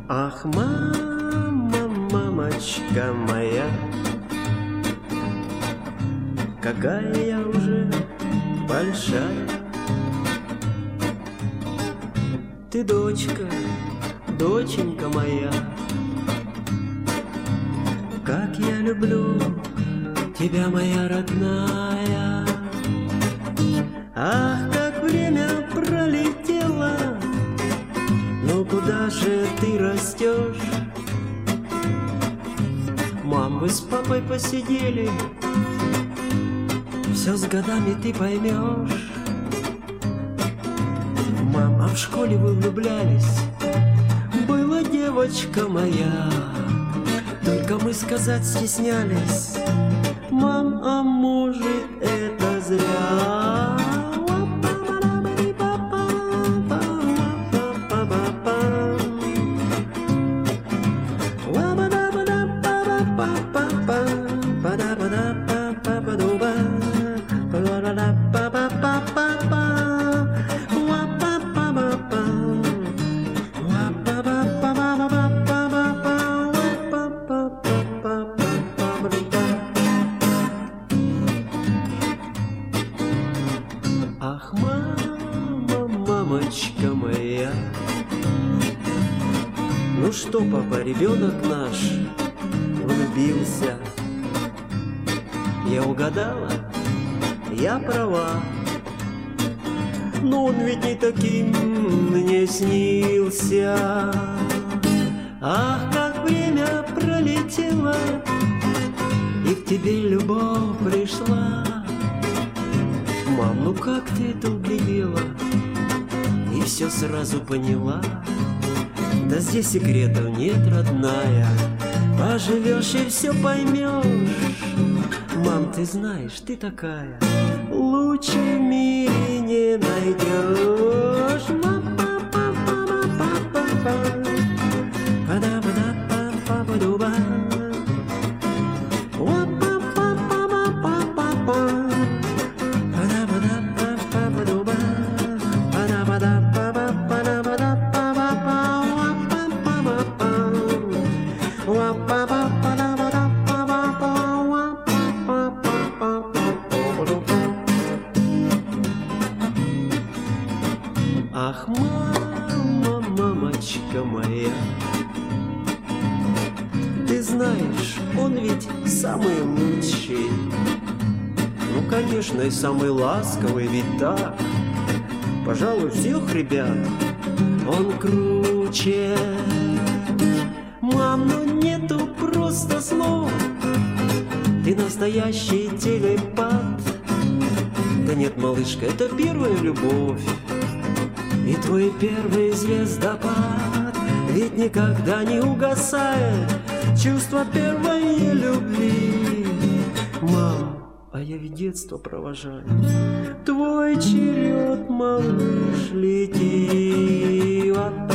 Ах, мама, мамочка моя, какая я уже большая. Ты дочка, доченька моя, как я люблю тебя, моя родная. Ах, как время пролетело, ну куда же ты растешь? Мам, вы с папой посидели, все с годами ты поймешь. Мам, а в школе вы влюблялись? Была девочка моя, только мы сказать стеснялись. Мам, а может это зря? Ах, мама, мамочка моя, ну что, папа, ребенок наш влюбился. Я угадала, я права, но он ведь не таким мне снился. Ах, как время пролетело, и к тебе любовь пришла. Мам, ну как ты это углядела и все сразу поняла? Да здесь секретов нет, родная, поживешь и все поймешь. Мам, ты знаешь, ты такая, лучше в мире не найдешь. Ах, мама, мамочка моя, ты знаешь, он ведь самый лучший. Ну, конечно, и самый ласковый, ведь так. Пожалуй, всех ребят он круче. Мам, ну нету просто слов, ты настоящий телепат. Да нет, малышка, это первая любовь и твой первый звездопад. Ведь никогда не угасает чувство первой любви. Мам, а я ведь детство провожаю, твой черед, малыш, лети.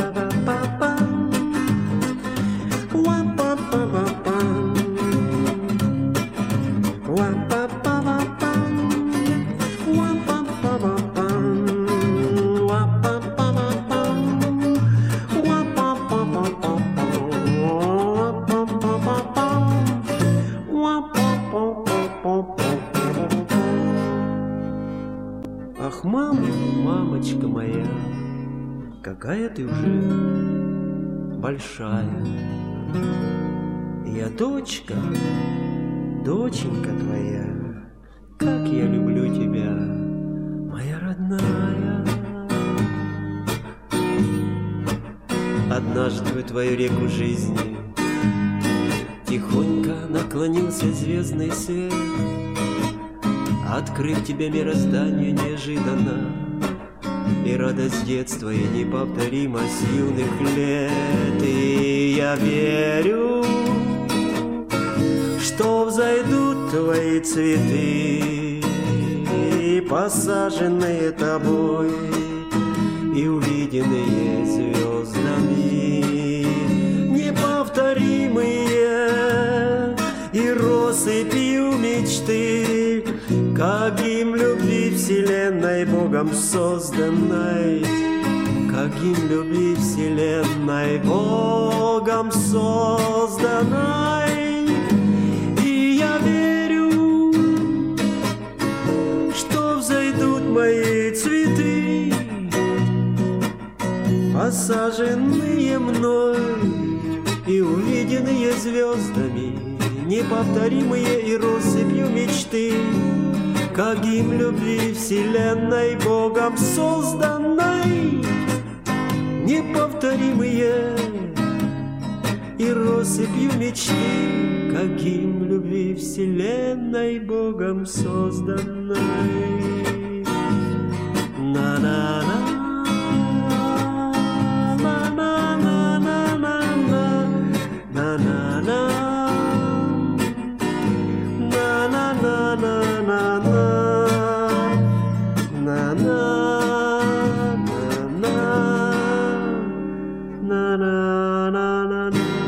Ах, мама, мамочка моя, какая ты уже большая. Я дочка, доченька твоя, как я люблю тебя, моя родная. Однажды в твою реку жизни тихонько наклонился звездный свет, открыв тебе мироздание неожиданно, и радость детства, и неповторимость юных лет. И я верю, что взойдут твои цветы, посаженные тобой и увиденные звездами, неповторимые и россыпью мечты, как гимн любви вселенной Богом созданной, как гимн любви вселенной Богом Богом созданной. И я верю, что взойдут мои цветы, посаженные мной и увиденные звездами, неповторимые и россыпью мечты, как гимн любви вселенной Богом созданной. Неповторимые и россыпью мечты, как гимн любви вселенной Богом созданной. На-на-на. Na na na na